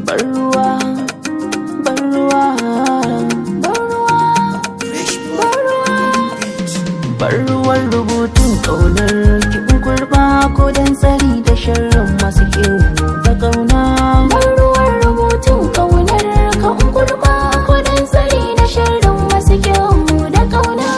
Barruwa, barruwa, barruwa, barruwar rubutun ƙaunar kin kurba ko dan tsari da sharrin masu kiwo da ƙauna. Barruwar rubutun ƙaunar kan kurba ko dan tsari da sharrin masu kiwo da ƙauna.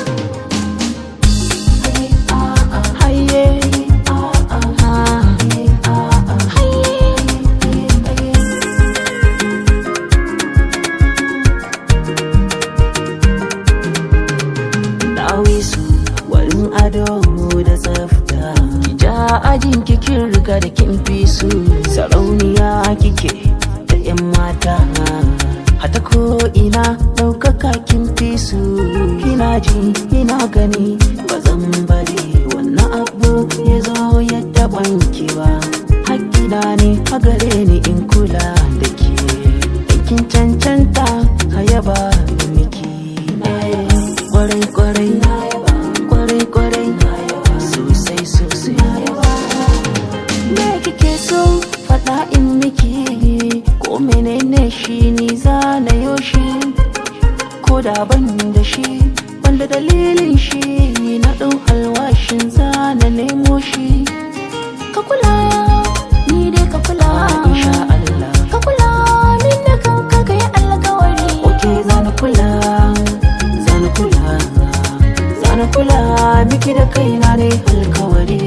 Warin ado da tsafta ki ja ajin kikin riga da kin fi su. Sarauniya kike da 'yan mata, hata ko ina ɗaukaka kin fi su. Kina ji kina gani ba zan bari wannan abu ya zo ya taɓan ki ba. Hakkina ne a gare ni in kula da ke, kin cancanta ka yaba miki. Kwarai kwarai kwarai sosai sosai. Me kike so faɗa in miki, ko menene shi ni za na yoshi. Ko da ban da shi ban da dalilin shi, na ɗau alwashin za na nemo shi. Ka kula ni dai ka kula, insha Allah ka kula min da kanka kai alƙawari. Okay zana kula, zana kula, zana kula miki da kaina ne alkawari.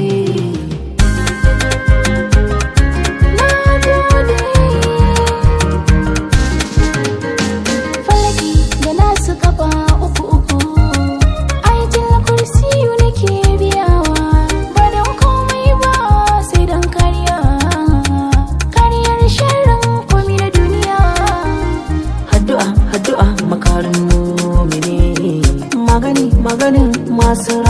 Na gode. Falaki da nasu kafa uku uku, aikin kursiyu nake biyawa. Ba don komai ba sai don kariya, kariyar sharrin komi na duniya. Addu'a, addu'a makarin mumini, maganin masu